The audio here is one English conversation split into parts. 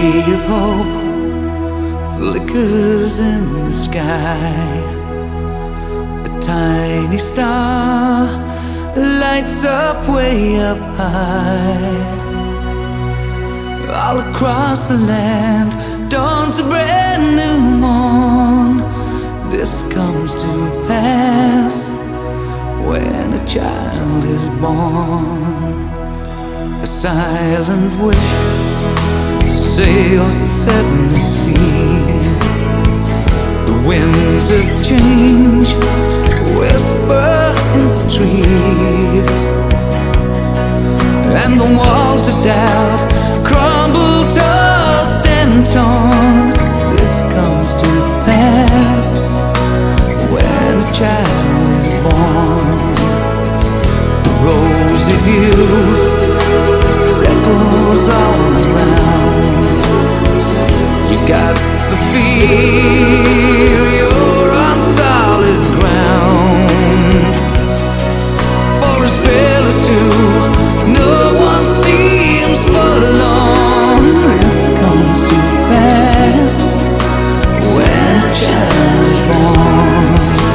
ray of hope flickers in the sky. A tiny star lights up way up high. All across the land dawns a brand new morn. This comes to pass when a child is born. A silent wish sails the seven seas. The winds of change whisper in the trees, and the walls of doubt crumble, tossed and torn. This comes to pass when a child is born. The rosy view settles all around. You got the feel you're on solid ground. For a spell or two, no one seems forlorn. This comes to pass when a child is born.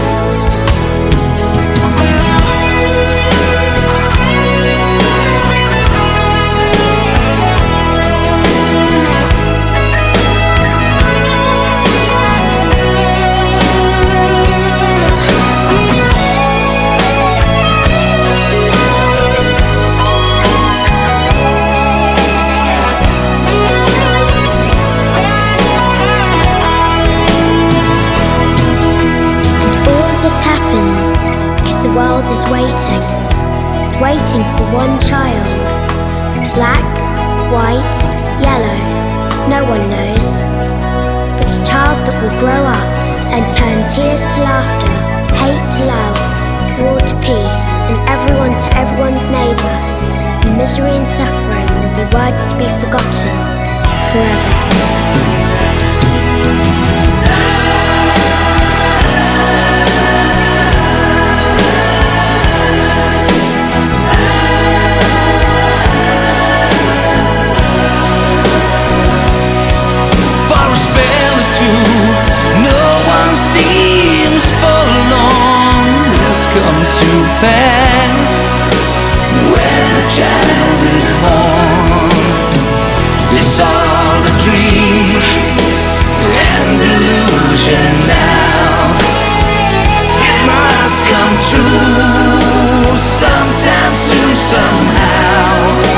The world is waiting for one child. Black, white, yellow, no one knows. But a child that will grow up and turn tears to laughter, hate to love, war to peace, and everyone to everyone's neighbour. And misery and suffering will be words to be forgotten forever. Comes to pass when a child is born. It's all a dream and illusion now. It must come true sometime soon, somehow.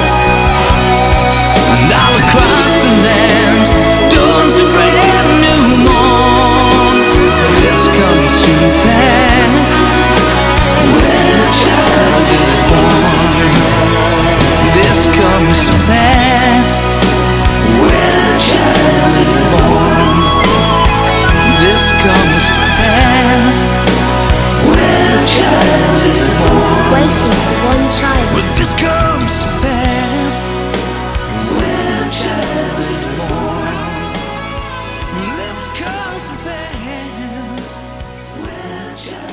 And all across the land dawns a brand new morn. This comes to pass when a child is born. This comes to pass when a child is born. This comes to pass when a child is born. Waiting for one child. Well, this comes to pass when a child is born. This comes to pass when a child